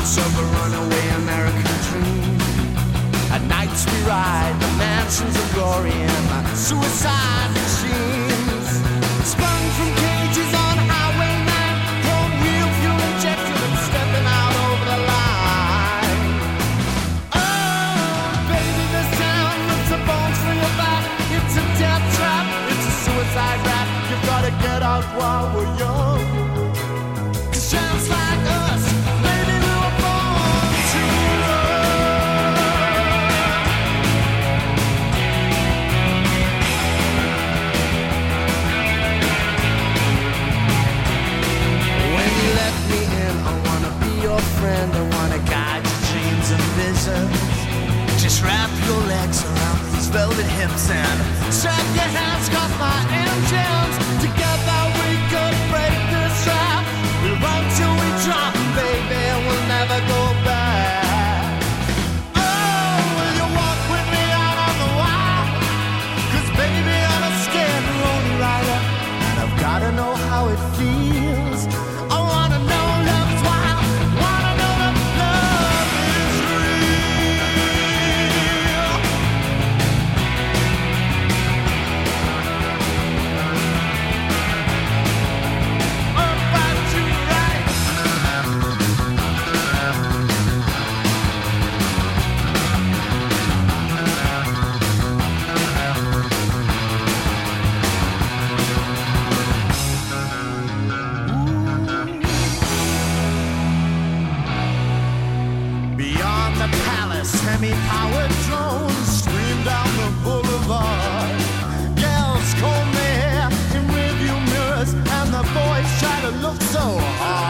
of a runaway American dream. At nights we ride the mansions of glory and the suicide machines. Sprung from cages on Highway 9, chrome wheel fuel injected and stepping out over the line. Oh, baby, this town rips the bones from your back. It's a death trap, it's a suicide rap. You've gotta get out while we're young. 'Cause champs like us, baby, we were born to run. When you let me in, I wanna be your friend. I wanna guide your dreams and visions. Just wrap your legs around these velvet hips and strap your hands, got my engines. Together we could break this trap. We'll run till we drop, baby, and we'll never go back. Oh, will you walk with me out on the wild? 'Cause baby, I'm a scared lonely rider, and I've gotta know how it feels. I wanna know love's wild, wanna know that love is real. About you right. Beyond the palace, semi-powered drones stream down the boulevard. Girls comb their hair in rearview mirrors, and the boys try to look so hard.